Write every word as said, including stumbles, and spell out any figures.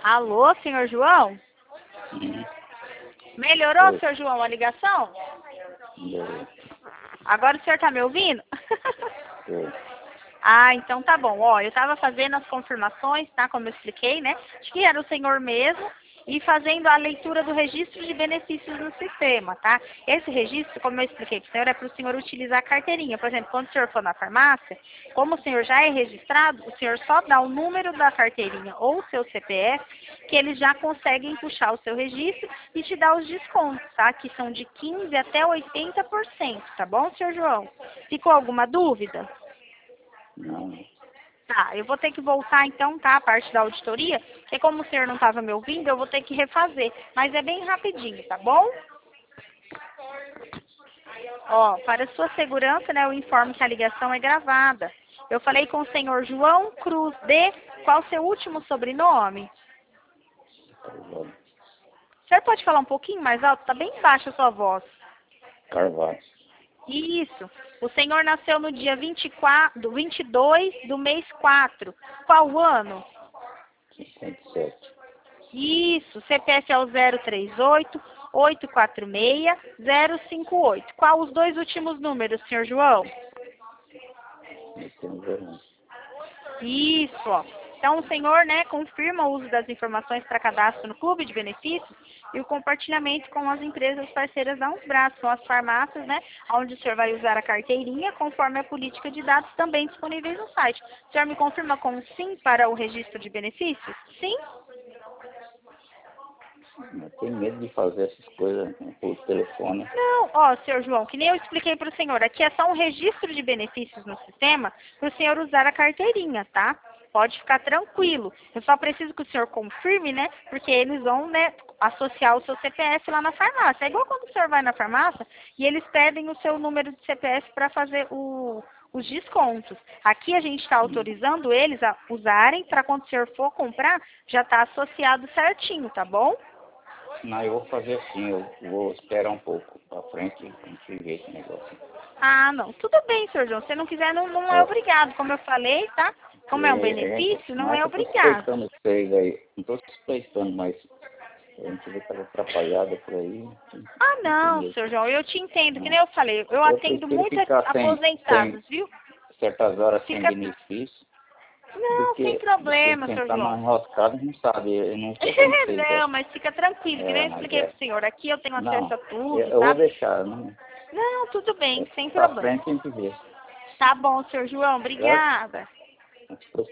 Alô, senhor João? Hum. Melhorou, Oi. senhor João, a ligação? Oi. Agora o senhor tá me ouvindo? Oi. Ah, então tá bom. Ó, eu tava fazendo as confirmações, tá? Como eu expliquei, né? Acho que era o senhor mesmo. E fazendo a leitura do registro de benefícios no sistema, tá? Esse registro, como eu expliquei para o senhor, é para o senhor utilizar a carteirinha. Por exemplo, quando o senhor for na farmácia, como o senhor já é registrado, o senhor só dá o número da carteirinha ou o seu C P F, que eles já conseguem puxar o seu registro e te dar os descontos, tá? Que são de quinze até oitenta por cento, tá bom, senhor João? Ficou alguma dúvida? Não. Tá, eu vou ter que voltar então, tá, a parte da auditoria, porque como o senhor não estava me ouvindo, eu vou ter que refazer, mas é bem rapidinho, tá bom? Ó, para sua segurança, né, eu informo que a ligação é gravada. Eu falei com o senhor João Cruz de, qual o seu último sobrenome? Carvalho. O senhor pode falar um pouquinho mais alto? Tá bem baixa a sua voz. Carvalho. Isso. O senhor nasceu no dia vinte e quatro, do vinte e dois do mês quatro. Qual o ano? cinquenta e sete. Isso, C P F é o zero três oito, oito quatro seis, zero cinco oito. Qual os dois últimos números, senhor João? Eu tenho vergonha. Isso, ó. Então, o senhor, né, confirma o uso das informações para cadastro no clube de benefícios e o compartilhamento com as empresas parceiras da Unsbras, são as farmácias, né, onde o senhor vai usar a carteirinha conforme a política de dados também disponíveis no site. O senhor me confirma com sim para o registro de benefícios? Sim? Eu tenho medo de fazer essas coisas por telefone. Não, ó, senhor João, que nem eu expliquei para o senhor, aqui é só um registro de benefícios no sistema para o senhor usar a carteirinha, tá? Pode ficar tranquilo. Eu só preciso que o senhor confirme, né? Porque eles vão, né, associar o seu C P F lá na farmácia. É igual quando o senhor vai na farmácia e eles pedem o seu número de C P F para fazer o, os descontos. Aqui a gente está autorizando eles a usarem para quando o senhor for comprar, já está associado certinho, tá bom? Não, eu vou fazer assim, eu vou esperar um pouco pra frente e a gente vê esse negócio. Ah, não. Tudo bem, senhor João. Se não quiser, não, não é Ó, obrigado. Como eu falei, tá? Como é um é, a gente, benefício, não não é é que eu tô obrigado. suspeitando vocês aí, não tô suspeitando, mas a gente vê que tava atrapalhada por aí, Ah, não tem não, medo. senhor João. Eu te entendo. Que nem Não. eu falei. Eu Eu atendo prefiro muitos ficar sem, sem aposentados, viu? certas horas sem Fica... benefício do Não, sem que, do que problema, senhor sentar João. mais enroscado, não sabe. Eu não sei como vocês Não, é. mas fica tranquilo. Que nem É, eu mas expliquei é. pro senhor. Aqui eu tenho acesso Não, a eu, tudo, eu vou tá? deixar. Não, Não, tudo bem. é, Sem pra problema. frente a gente vê. Tá bom, senhor João. Certo? Obrigada. Não se preocupe.